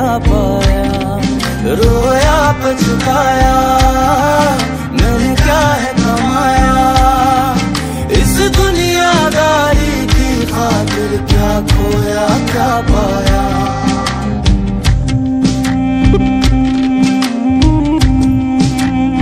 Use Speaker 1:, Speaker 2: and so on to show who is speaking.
Speaker 1: क्या पाया, रोया पछताया, मैंने क्या है कमाया, इस दुनियादारी की खातिर क्या खोया क्या पाया।